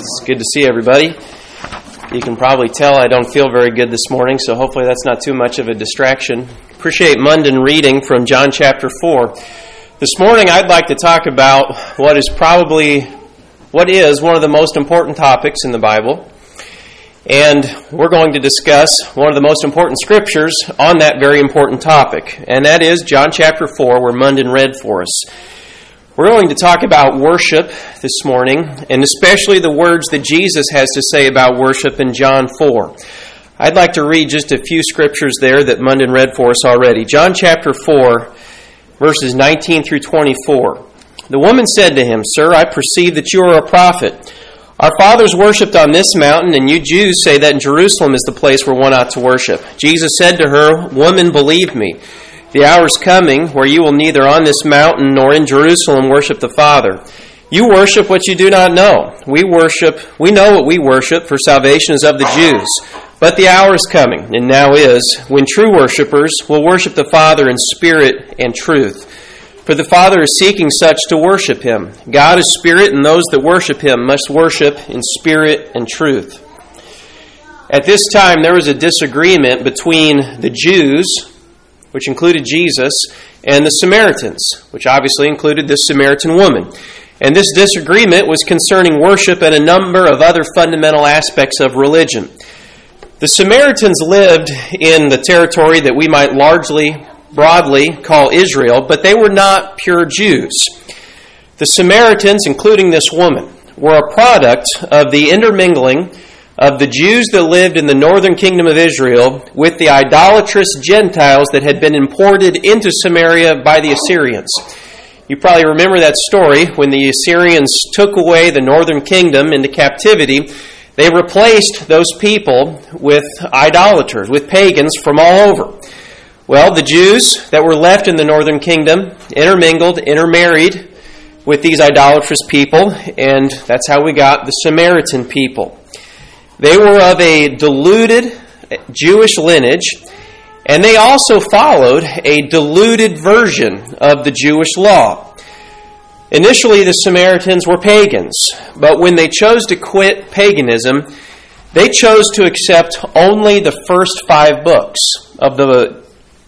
It's good to see everybody. You can probably tell I don't feel very good this morning, so hopefully that's not too much of a distraction. Appreciate Munden reading from John chapter 4. This morning I'd like to talk about what is one of the most important topics in the Bible. And we're going to discuss one of the most important scriptures on that very important topic. And that is John chapter 4, where Munden read for us. We're going to talk about worship this morning, and especially the words that Jesus has to say about worship in John 4. I'd like to read just a few scriptures there that Munden read for us already. John chapter 4, verses 19 through 24. The woman said to him, "Sir, I perceive that you are a prophet. Our fathers worshipped on this mountain, and you Jews say that in Jerusalem is the place where one ought to worship." Jesus said to her, "Woman, believe me. The hour is coming where you will neither on this mountain nor in Jerusalem worship the Father. You worship what you do not know. We know what we worship, for salvation is of the Jews. But the hour is coming, and now is, when true worshipers will worship the Father in spirit and truth. For the Father is seeking such to worship Him. God is spirit, and those that worship Him must worship in spirit and truth." At this time, there was a disagreement between the Jews, which included Jesus, and the Samaritans, which obviously included this Samaritan woman. And this disagreement was concerning worship and a number of other fundamental aspects of religion. The Samaritans lived in the territory that we might broadly call Israel, but they were not pure Jews. The Samaritans, including this woman, were a product of the intermingling of the Jews that lived in the northern kingdom of Israel with the idolatrous Gentiles that had been imported into Samaria by the Assyrians. You probably remember that story when the Assyrians took away the northern kingdom into captivity. They replaced those people with idolaters, with pagans from all over. Well, the Jews that were left in the northern kingdom intermarried with these idolatrous people, and that's how we got the Samaritan people. They were of a diluted Jewish lineage, and they also followed a diluted version of the Jewish law. Initially, the Samaritans were pagans, but when they chose to quit paganism, they chose to accept only the first 5 books of the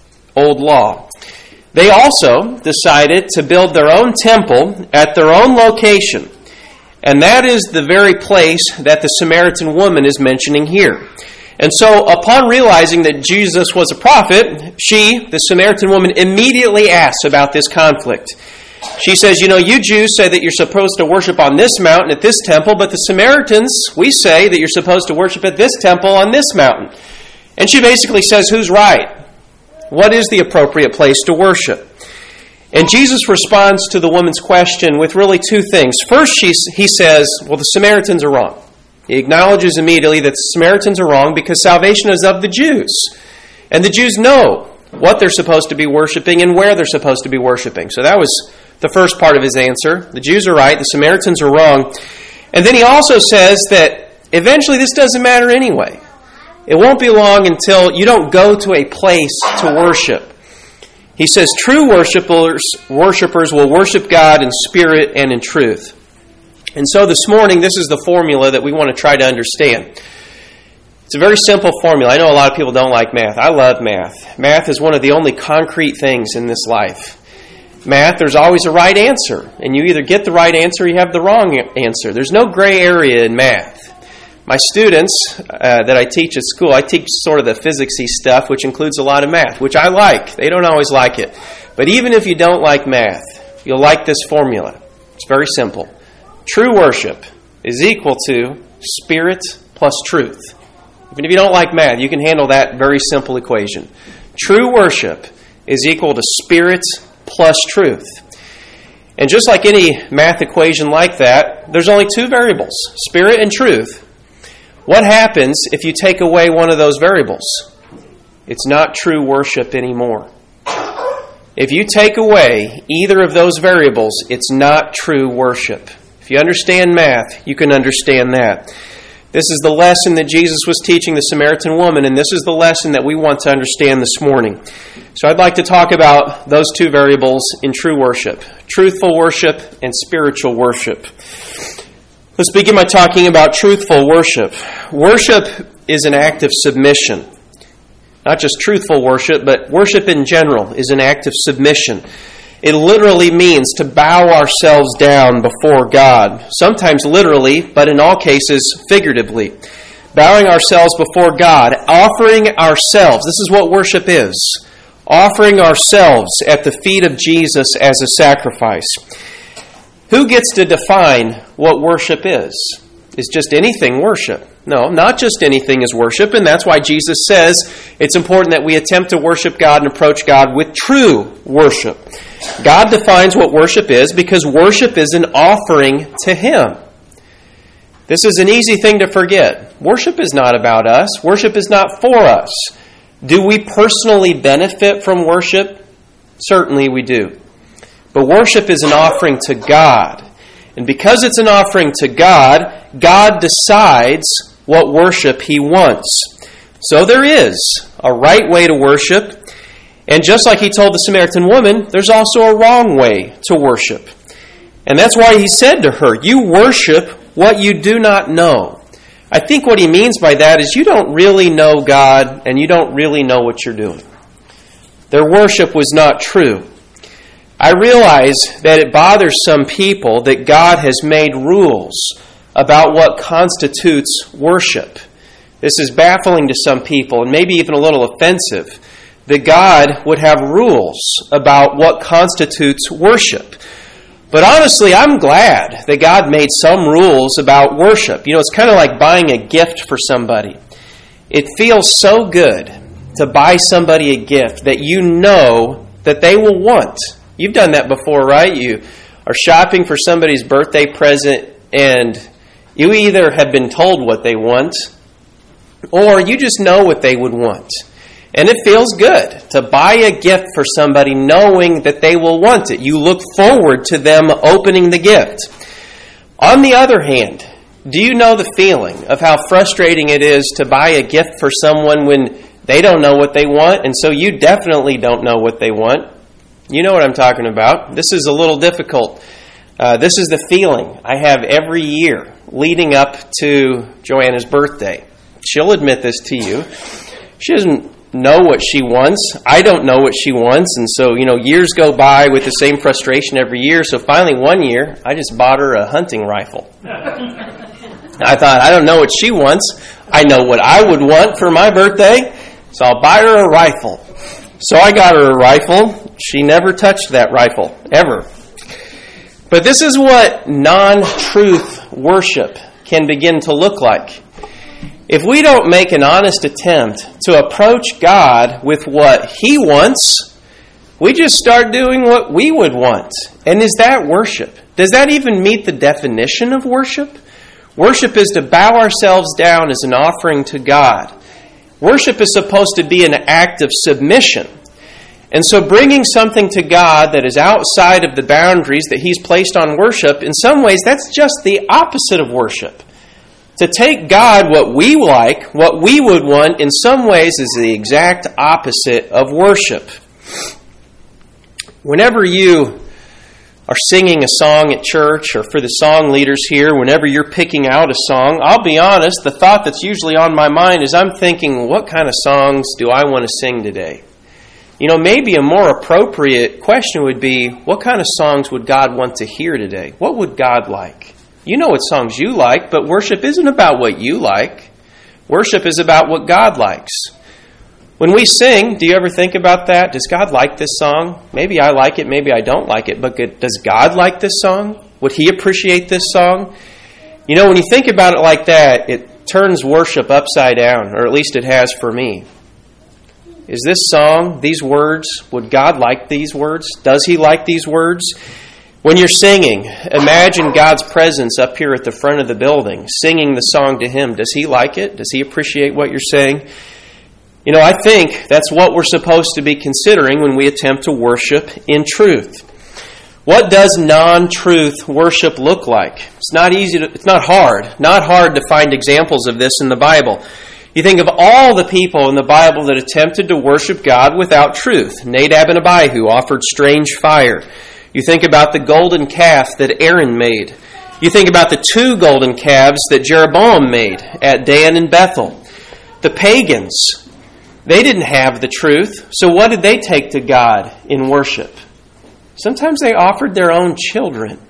Old Law. They also decided to build their own temple at their own location. And that is the very place that the Samaritan woman is mentioning here. And so, upon realizing that Jesus was a prophet, the Samaritan woman, immediately asks about this conflict. She says, you Jews say that you're supposed to worship on this mountain at this temple, but the Samaritans, we say that you're supposed to worship at this temple on this mountain. And she basically says, who's right? What is the appropriate place to worship? And Jesus responds to the woman's question with really 2 things. First, he says, well, the Samaritans are wrong. He acknowledges immediately that the Samaritans are wrong because salvation is of the Jews. And the Jews know what they're supposed to be worshiping and where they're supposed to be worshiping. So that was the first part of his answer. The Jews are right, the Samaritans are wrong. And then he also says that eventually this doesn't matter anyway. It won't be long until you don't go to a place to worship. He says true worshipers will worship God in spirit and in truth. And so this morning, this is the formula that we want to try to understand. It's a very simple formula. I know a lot of people don't like math. I love math. Math is one of the only concrete things in this life. Math, there's always a right answer. And you either get the right answer or you have the wrong answer. There's no gray area in math. My students that I teach at school, I teach sort of the physicsy stuff, which includes a lot of math, which I like. They don't always like it. But even if you don't like math, you'll like this formula. It's very simple. True worship is equal to spirit plus truth. Even if you don't like math, you can handle that very simple equation. True worship is equal to spirit plus truth. And just like any math equation like that, there's only 2 variables, spirit and truth. What happens if you take away one of those variables? It's not true worship anymore. If you take away either of those variables, it's not true worship. If you understand math, you can understand that. This is the lesson that Jesus was teaching the Samaritan woman, and this is the lesson that we want to understand this morning. So I'd like to talk about those 2 variables in true worship, truthful worship and spiritual worship. Let's begin by talking about truthful worship. Worship is an act of submission. Not just truthful worship, but worship in general is an act of submission. It literally means to bow ourselves down before God. Sometimes literally, but in all cases figuratively. Bowing ourselves before God, offering ourselves. This is what worship is. Offering ourselves at the feet of Jesus as a sacrifice. Who gets to define what worship is? Is just anything worship? No, not just anything is worship, and that's why Jesus says it's important that we attempt to worship God and approach God with true worship. God defines what worship is because worship is an offering to Him. This is an easy thing to forget. Worship is not about us. Worship is not for us. Do we personally benefit from worship? Certainly we do. But worship is an offering to God. And because it's an offering to God, God decides what worship He wants. So there is a right way to worship. And just like He told the Samaritan woman, there's also a wrong way to worship. And that's why He said to her, you worship what you do not know. I think what He means by that is you don't really know God and you don't really know what you're doing. Their worship was not true. I realize that it bothers some people that God has made rules about what constitutes worship. This is baffling to some people and maybe even a little offensive, that God would have rules about what constitutes worship. But honestly, I'm glad that God made some rules about worship. You know, it's kind of like buying a gift for somebody. It feels so good to buy somebody a gift that you know that they will want. You've done that before, right? You are shopping for somebody's birthday present and you either have been told what they want or you just know what they would want. And it feels good to buy a gift for somebody knowing that they will want it. You look forward to them opening the gift. On the other hand, do you know the feeling of how frustrating it is to buy a gift for someone when they don't know what they want, and so you definitely don't know what they want? You know what I'm talking about. This is a little difficult. This is the feeling I have every year leading up to Joanna's birthday. She'll admit this to you. She doesn't know what she wants. I don't know what she wants. And so, years go by with the same frustration every year. So finally one year, I just bought her a hunting rifle. I thought, I don't know what she wants. I know what I would want for my birthday. So I'll buy her a rifle. So I got her a rifle. She never touched that rifle, ever. But this is what non-truth worship can begin to look like. If we don't make an honest attempt to approach God with what He wants, we just start doing what we would want. And is that worship? Does that even meet the definition of worship? Worship is to bow ourselves down as an offering to God. Worship is supposed to be an act of submission. And so bringing something to God that is outside of the boundaries that He's placed on worship, in some ways that's just the opposite of worship. To take God what we like, what we would want, in some ways is the exact opposite of worship. Whenever you are singing a song at church, or for the song leaders here, whenever you're picking out a song, I'll be honest, the thought that's usually on my mind is I'm thinking, what kind of songs do I want to sing today? Maybe a more appropriate question would be, what kind of songs would God want to hear today? What would God like? You know what songs you like, but worship isn't about what you like. Worship is about what God likes. When we sing, do you ever think about that? Does God like this song? Maybe I like it, maybe I don't like it, but does God like this song? Would He appreciate this song? When you think about it like that, it turns worship upside down, or at least it has for me. Is this song, these words, would God like these words? Does He like these words? When you're singing, imagine God's presence up here at the front of the building, singing the song to Him. Does He like it? Does He appreciate what you're saying? I think that's what we're supposed to be considering when we attempt to worship in truth. What does non-truth worship look like? It's not hard to find examples of this in the Bible. You think of all the people in the Bible that attempted to worship God without truth. Nadab and Abihu offered strange fire. You think about the golden calf that Aaron made. You think about the 2 golden calves that Jeroboam made at Dan and Bethel. The pagans, they didn't have the truth, so what did they take to God in worship? Sometimes they offered their own children.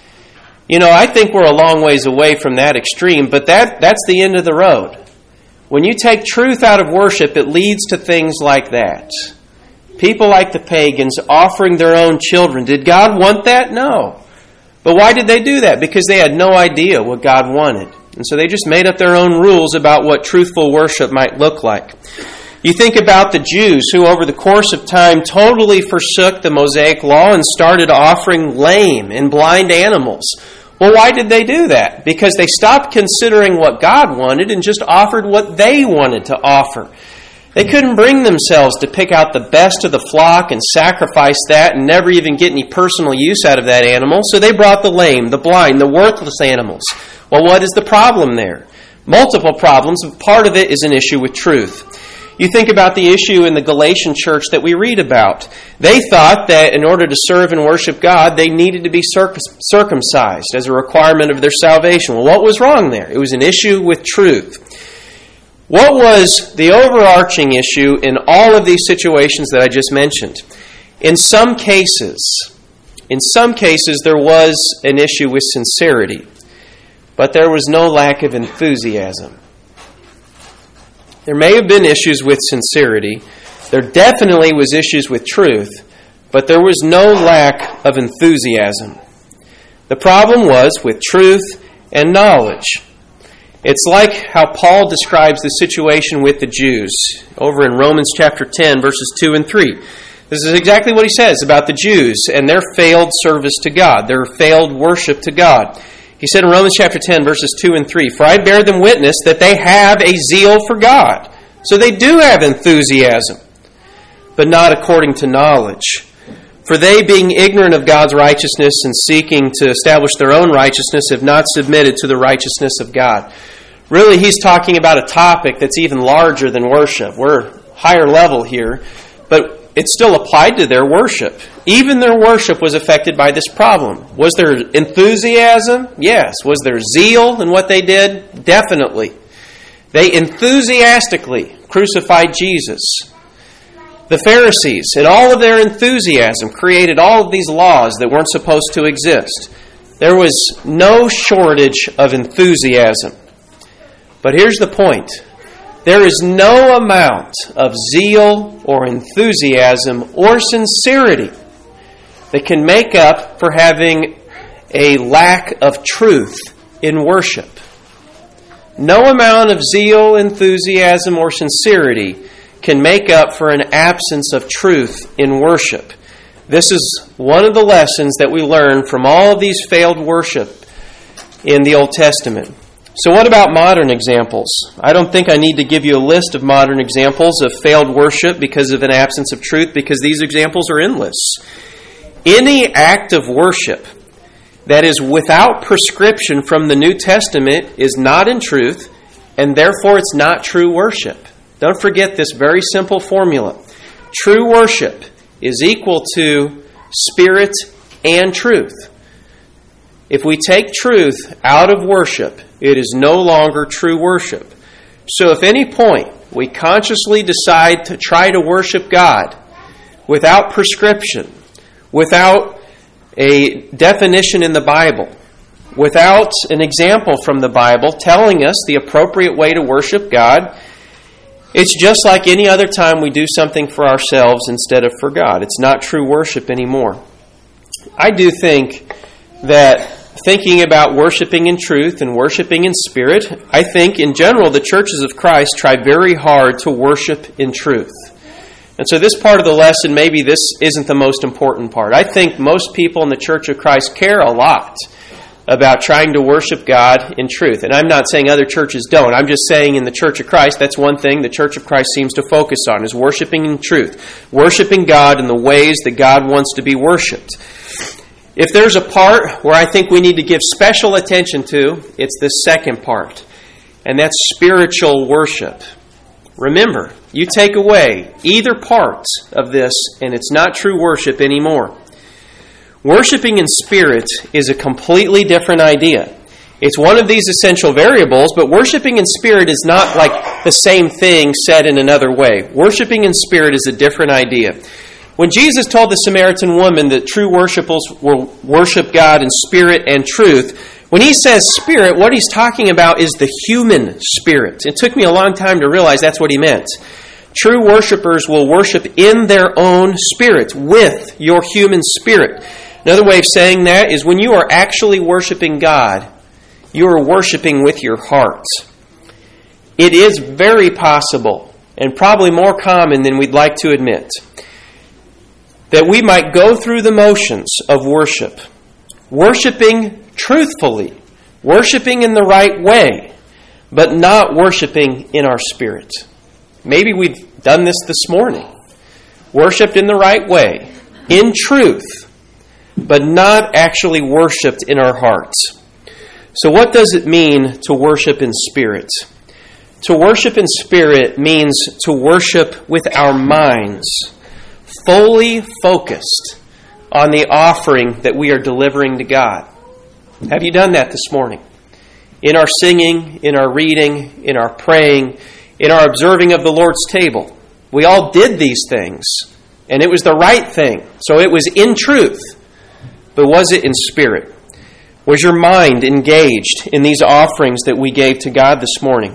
I think we're a long ways away from that extreme, but that's the end of the road. When you take truth out of worship, it leads to things like that. People like the pagans offering their own children. Did God want that? No. But why did they do that? Because they had no idea what God wanted. And so they just made up their own rules about what truthful worship might look like. You think about the Jews who over the course of time totally forsook the Mosaic law and started offering lame and blind animals. Well, why did they do that? Because they stopped considering what God wanted and just offered what they wanted to offer. They couldn't bring themselves to pick out the best of the flock and sacrifice that and never even get any personal use out of that animal, so they brought the lame, the blind, the worthless animals. Well, what is the problem there? Multiple problems, but part of it is an issue with truth. You think about the issue in the Galatian church that we read about. They thought that in order to serve and worship God, they needed to be circumcised as a requirement of their salvation. Well, what was wrong there? It was an issue with truth. What was the overarching issue in all of these situations that I just mentioned? In some cases, there was an issue with sincerity, but there was no lack of enthusiasm. There may have been issues with sincerity. There definitely was issues with truth, but there was no lack of enthusiasm. The problem was with truth and knowledge. It's like how Paul describes the situation with the Jews over in Romans chapter 10, verses 2 and 3. This is exactly what he says about the Jews and their failed service to God, their failed worship to God. He said in Romans chapter 10, verses 2 and 3, "For I bear them witness that they have a zeal for God." So they do have enthusiasm, but not according to knowledge. "For they, being ignorant of God's righteousness and seeking to establish their own righteousness, have not submitted to the righteousness of God." Really, he's talking about a topic that's even larger than worship. We're higher level here, but it still applied to their worship. Even their worship was affected by this problem. Was there enthusiasm? Yes. Was there zeal in what they did? Definitely. They enthusiastically crucified Jesus. The Pharisees, in all of their enthusiasm, created all of these laws that weren't supposed to exist. There was no shortage of enthusiasm. But here's the point. There is no amount of zeal or enthusiasm or sincerity that can make up for having a lack of truth in worship. No amount of zeal, enthusiasm, or sincerity can make up for an absence of truth in worship. This is one of the lessons that we learn from all of these failed worship in the Old Testament. So what about modern examples? I don't think I need to give you a list of modern examples of failed worship because of an absence of truth, because these examples are endless. Any act of worship that is without prescription from the New Testament is not in truth, and therefore it's not true worship. Don't forget this very simple formula. True worship is equal to spirit and truth. If we take truth out of worship, it is no longer true worship. So if at any point we consciously decide to try to worship God without prescription, without a definition in the Bible, without an example from the Bible telling us the appropriate way to worship God, it's just like any other time we do something for ourselves instead of for God. It's not true worship anymore. I do think that thinking about worshiping in truth and worshiping in spirit, I think in general the churches of Christ try very hard to worship in truth. And so this part of the lesson, maybe this isn't the most important part. I think most people in the Church of Christ care a lot about trying to worship God in truth. And I'm not saying other churches don't. I'm just saying in the Church of Christ, that's one thing the Church of Christ seems to focus on, is worshiping in truth. Worshiping God in the ways that God wants to be worshipped. If there's a part where I think we need to give special attention to, it's the second part. And that's spiritual worship. Remember, you take away either part of this and it's not true worship anymore. Worshiping in spirit is a completely different idea. It's one of these essential variables, but worshiping in spirit is not like the same thing said in another way. Worshiping in spirit is a different idea. When Jesus told the Samaritan woman that true worshipers will worship God in spirit and truth, when he says spirit, what he's talking about is the human spirit. It took me a long time to realize that's what he meant. True worshipers will worship in their own spirit, with your human spirit. Another way of saying that is when you are actually worshiping God, you are worshiping with your heart. It is very possible, and probably more common than we'd like to admit, that we might go through the motions of worship, worshiping truthfully, worshiping in the right way, but not worshiping in our spirit. Maybe we've done this morning. Worshipped in the right way, in truth, but not actually worshipped in our hearts. So what does it mean to worship in spirit? To worship in spirit means to worship with our minds, fully focused on the offering that we are delivering to God. Have you done that this morning? In our singing, in our reading, in our praying, in our observing of the Lord's table. We all did these things, and it was the right thing. So it was in truth, but was it in spirit? Was your mind engaged in these offerings that we gave to God this morning?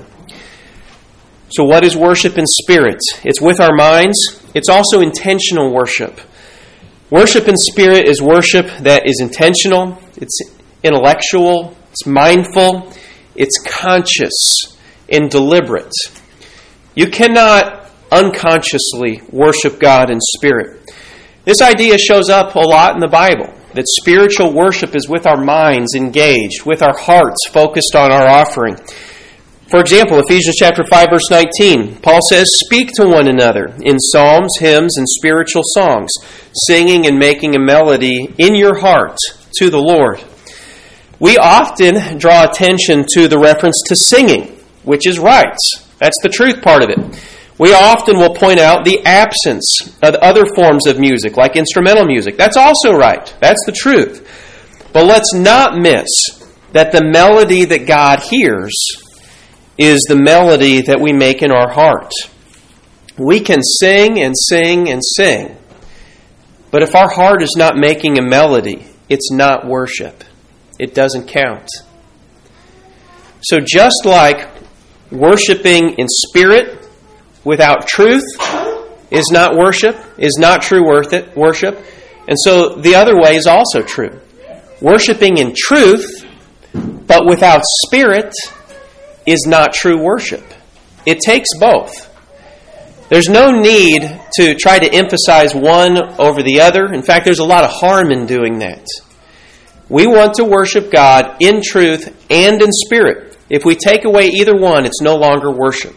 So what is worship in spirit? It's with our minds. It's also intentional worship. Worship in spirit is worship that is intentional. It's intellectual. It's mindful. It's conscious and deliberate. You cannot unconsciously worship God in spirit. This idea shows up a lot in the Bible, that spiritual worship is with our minds engaged, with our hearts focused on our offering. For example, Ephesians chapter 5, verse 19, Paul says, "Speak to one another in psalms, hymns, and spiritual songs, singing and making a melody in your heart to the Lord." We often draw attention to the reference to singing, which is right. That's the truth part of it. We often will point out the absence of other forms of music, like instrumental music. That's also right. That's the truth. But let's not miss that the melody that God hears is the melody that we make in our heart. We can sing and sing and sing, but if our heart is not making a melody, it's not worship. It doesn't count. So just like worshiping in spirit without truth is not worship, is not true worship. And so the other way is also true. Worshiping in truth, but without spirit, is not true worship. It takes both. There's no need to try to emphasize one over the other. In fact, there's a lot of harm in doing that. We want to worship God in truth and in spirit. If we take away either one, it's no longer worship.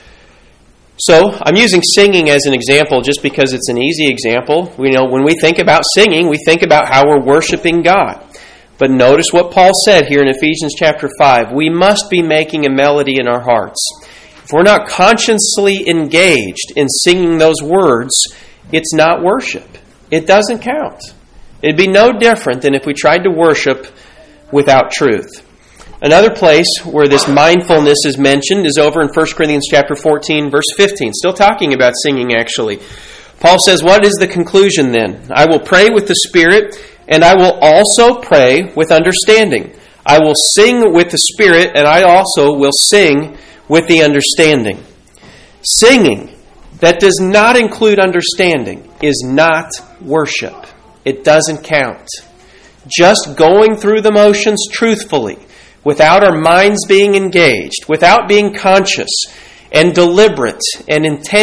So, I'm using singing as an example just because it's an easy example. When we think about singing, we think about how we're worshiping God. But notice what Paul said here in Ephesians chapter 5. We must be making a melody in our hearts. If we're not consciously engaged in singing those words, it's not worship. It doesn't count. It'd be no different than if we tried to worship without truth. Another place where this mindfulness is mentioned is over in 1 Corinthians chapter 14, verse 15. Still talking about singing, actually. Paul says, "What is the conclusion then? I will pray with the Spirit, and I will also pray with understanding. I will sing with the Spirit, and I also will sing with the understanding." Singing that does not include understanding is not worship. It doesn't count. Just going through the motions truthfully, without our minds being engaged, without being conscious and deliberate and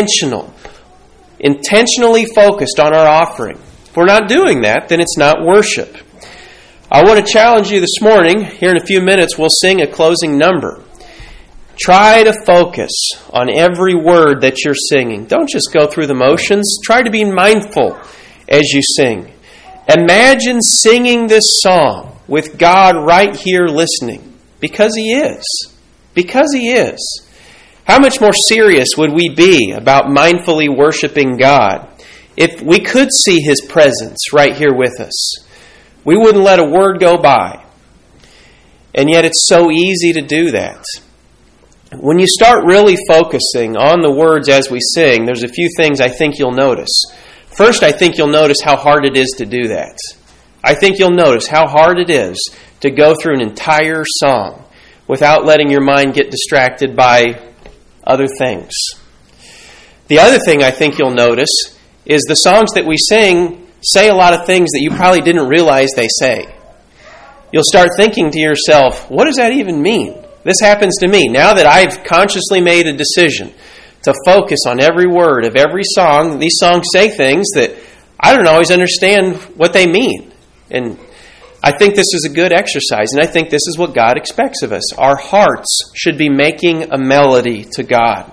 intentionally focused on our offering. If we're not doing that, then it's not worship. I want to challenge you this morning. Here in a few minutes, we'll sing a closing number. Try to focus on every word that you're singing. Don't just go through the motions. Try to be mindful as you sing. Imagine singing this song with God right here listening, because He is. Because He is. How much more serious would we be about mindfully worshiping God if we could see His presence right here with us? We wouldn't let a word go by. And yet it's so easy to do that. When you start really focusing on the words as we sing, there's a few things I think you'll notice. First, I think you'll notice how hard it is to do that. I think you'll notice how hard it is to go through an entire song without letting your mind get distracted by other things. The other thing I think you'll notice is the songs that we sing say a lot of things that you probably didn't realize they say. You'll start thinking to yourself, what does that even mean? This happens to me. Now that I've consciously made a decision to focus on every word of every song, these songs say things that I don't always understand what they mean. And I think this is a good exercise, and I think this is what God expects of us. Our hearts should be making a melody to God.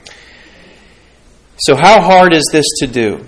So how hard is this to do?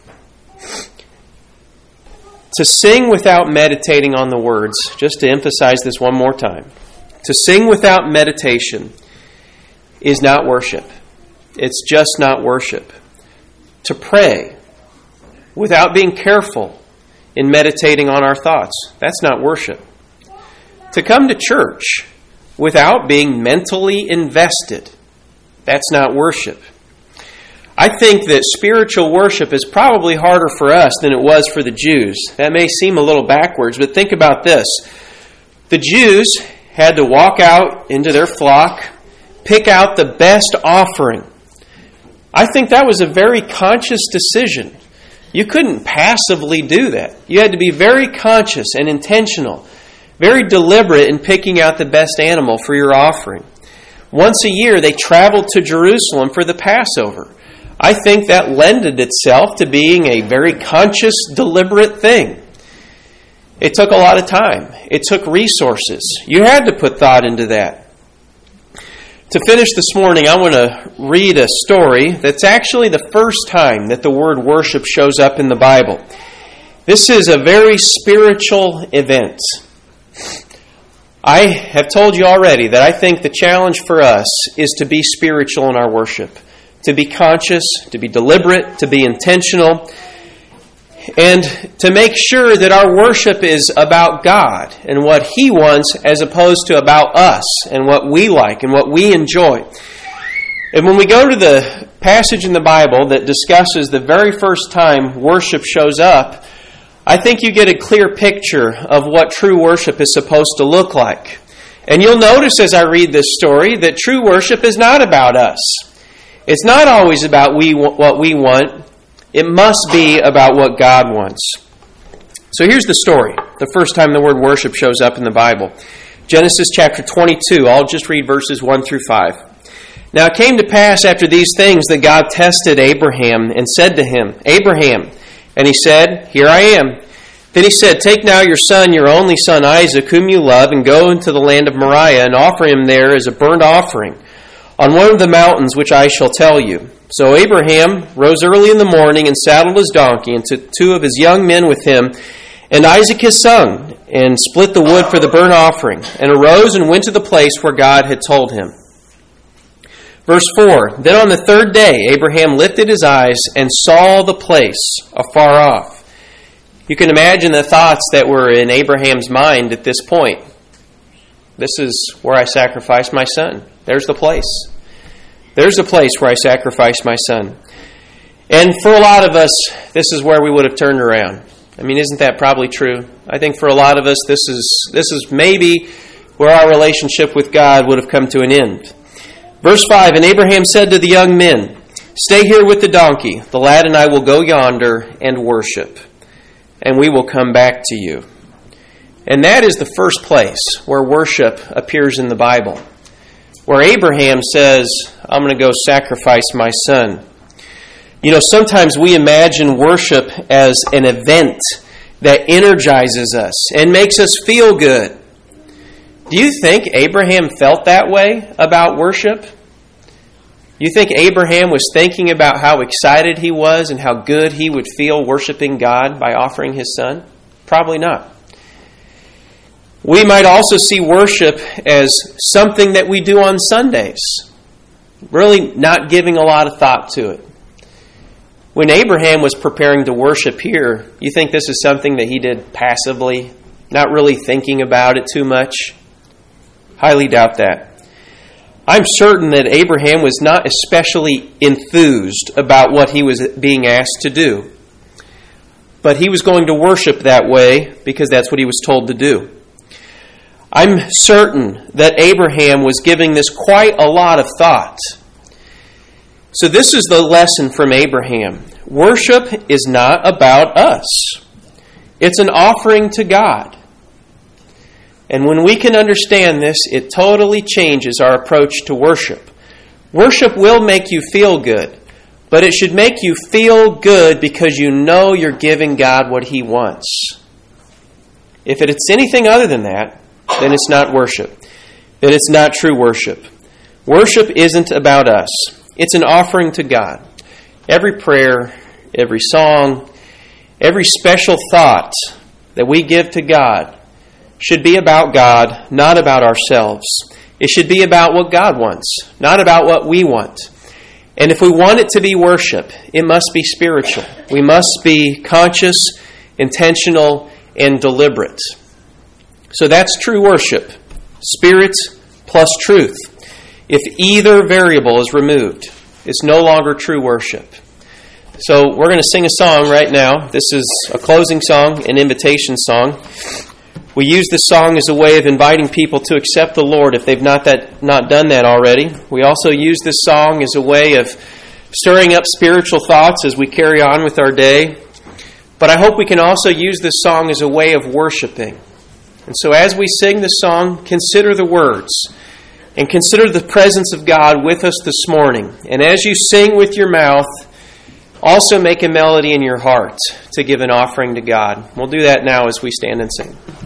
To sing without meditating on the words, just to emphasize this one more time, to sing without meditation is not worship. It's just not worship. To pray without being careful in meditating on our thoughts, that's not worship. To come to church without being mentally invested, that's not worship. I think that spiritual worship is probably harder for us than it was for the Jews. That may seem a little backwards, but think about this. The Jews had to walk out into their flock, pick out the best offering. I think that was a very conscious decision. You couldn't passively do that. You had to be very conscious and intentional, very deliberate in picking out the best animal for your offering. Once a year, they traveled to Jerusalem for the Passover. I think that lended itself to being a very conscious, deliberate thing. It took a lot of time. It took resources. You had to put thought into that. To finish this morning, I want to read a story that's actually the first time that the word worship shows up in the Bible. This is a very spiritual event. I have told you already that I think the challenge for us is to be spiritual in our worship, to be conscious, to be deliberate, to be intentional, and to make sure that our worship is about God and what He wants as opposed to about us and what we like and what we enjoy. And when we go to the passage in the Bible that discusses the very first time worship shows up, I think you get a clear picture of what true worship is supposed to look like. And you'll notice as I read this story that true worship is not about us. It's not always about what we want. It must be about what God wants. So here's the story, the first time the word worship shows up in the Bible. Genesis chapter 22, I'll just read verses 1 through 5. Now it came to pass after these things that God tested Abraham and said to him, Abraham, and he said, Here I am. Then he said, Take now your son, your only son Isaac, whom you love, and go into the land of Moriah, and offer him there as a burnt offering on one of the mountains which I shall tell you. So Abraham rose early in the morning and saddled his donkey, and took 2 of his young men with him, and Isaac his son, and split the wood for the burnt offering, and arose and went to the place where God had told him. Verse 4, Then on the 3rd day Abraham lifted his eyes and saw the place afar off. You can imagine the thoughts that were in Abraham's mind at this point. This is where I sacrificed my son. There's the place. There's the place where I sacrificed my son. And for a lot of us, this is where we would have turned around. I mean, isn't that probably true? I think for a lot of us, this is maybe where our relationship with God would have come to an end. Verse 5, And Abraham said to the young men, Stay here with the donkey. The lad and I will go yonder and worship, and we will come back to you. And that is the first place where worship appears in the Bible, where Abraham says, I'm going to go sacrifice my son. You know, sometimes we imagine worship as an event that energizes us and makes us feel good. Do you think Abraham felt that way about worship? You think Abraham was thinking about how excited he was and how good he would feel worshiping God by offering his son? Probably not. We might also see worship as something that we do on Sundays, really not giving a lot of thought to it. When Abraham was preparing to worship here, you think this is something that he did passively, not really thinking about it too much? Highly doubt that. I'm certain that Abraham was not especially enthused about what he was being asked to do. But he was going to worship that way because that's what he was told to do. I'm certain that Abraham was giving this quite a lot of thought. So this is the lesson from Abraham. Worship is not about us. It's an offering to God. And when we can understand this, it totally changes our approach to worship. Worship will make you feel good, but it should make you feel good because you know you're giving God what He wants. If it's anything other than that, then it's not worship. Then it's not true worship. Worship isn't about us. It's an offering to God. Every prayer, every song, every special thought that we give to God should be about God, not about ourselves. It should be about what God wants, not about what we want. And if we want it to be worship, it must be spiritual. We must be conscious, intentional, and deliberate. So that's true worship. Spirit plus truth. If either variable is removed, it's no longer true worship. So we're going to sing a song right now. This is a closing song, an invitation song. We use this song as a way of inviting people to accept the Lord if they've not done that already. We also use this song as a way of stirring up spiritual thoughts as we carry on with our day. But I hope we can also use this song as a way of worshiping. And so as we sing this song, consider the words and consider the presence of God with us this morning. And as you sing with your mouth, also make a melody in your heart to give an offering to God. We'll do that now as we stand and sing.